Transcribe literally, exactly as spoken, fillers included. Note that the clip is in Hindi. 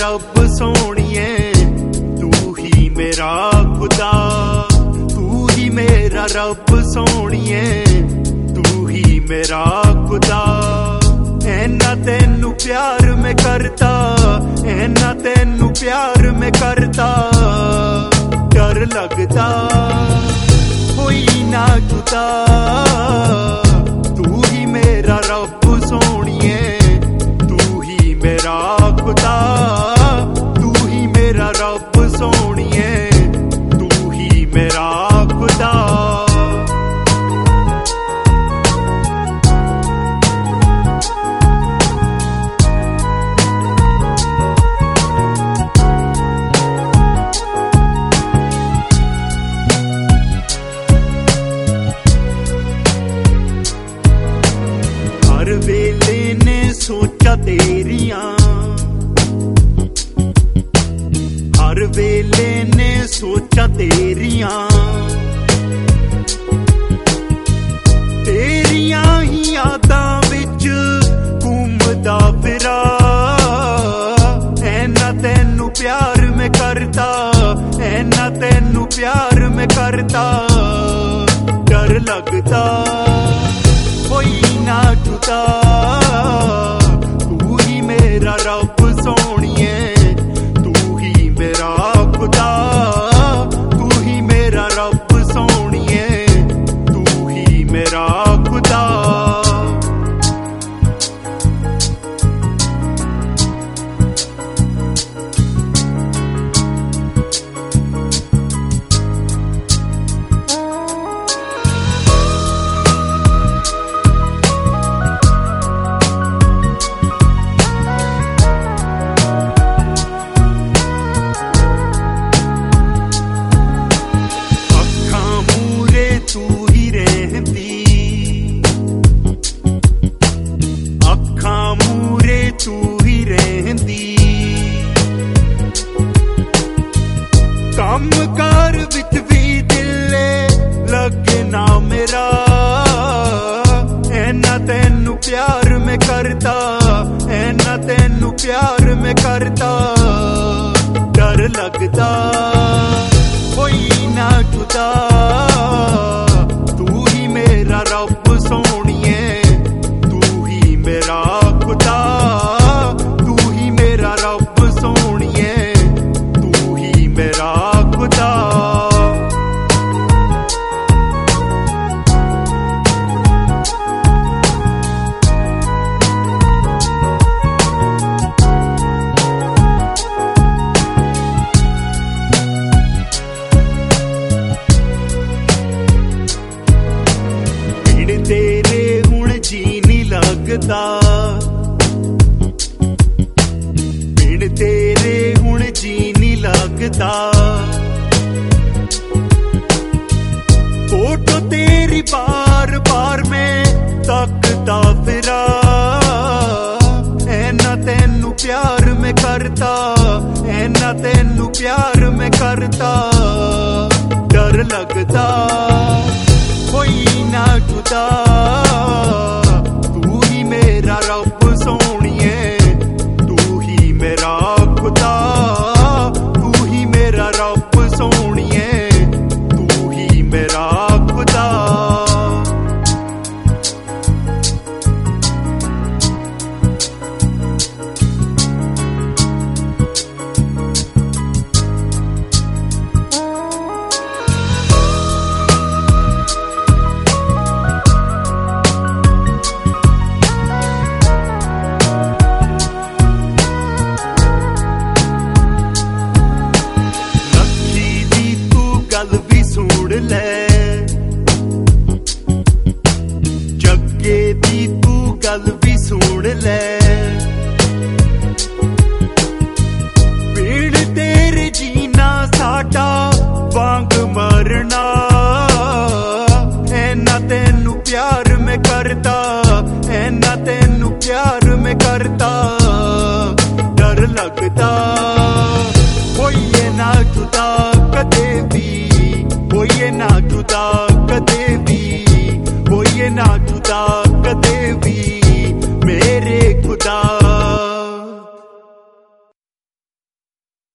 रब सोनिए, तू ही मेरा खुदा, तू ही मेरा रब सोनिए, तू ही मेरा खुदा। ऐना तेनू प्यार में करता, ऐना तेनू प्यार में करता, डर लगता कोई ना जुदा। तू ही मेरा रब सोनिए, तू ही मेरा खुदा, तू ही मेरा रब सोनिए, तू ही मेरा खुदा। हर वेले ने सोचा तेरियां, हर वेले ने सोचा तेरियां, तेरियां ही यादां विच घूमदा फिरा। ऐना तेनू प्यार में करता, ऐना तेनू प्यार में करता, डर लगता कोई ना जुदा। तू ही मेरा रब सोनिए, तू ही मेरा खुदा, तू ही मेरा रब सोनिए, तू ही मेरा खुदा। तू ही रहंदी कम कार विच भी दिले लगना मेरा। ऐना तेनू प्यार में करता, ऐना तेनू प्यार में करता, डर लगता कोई ना जुदा। तू ही मेरा रब सोनिए, तू ही मेरा खुदा, तू ही मेरा रब सोनिए, तू ही मेरा खुदा। बिन तेरे हुण जी नहीं लगदा, बिन तेरे हुण जी नहीं लगदा। फोटो तेरी बार बार में तकदा फिरा। ऐना तेनू प्यार में करता, ऐना तेनू प्यार में करता, डर लगता कोई ना जुदा। तू ही मेरा रब सोनिए, तू ही मेरा खुदा, तू ही मेरा रब सोनिए, तू ही मेरा खुदा। जग्गे दी तू गल भी सुन ले, बिन तेरे जीना साडा वांग मरना। ऐना तेनू प्यार में करता, ऐना तेनू प्यार में करता, डर लगता कोई ना जुदा कदे भी, कोई ना जुदा कदे भी, कोई ना जुदा कदे भी मेरे खुदा।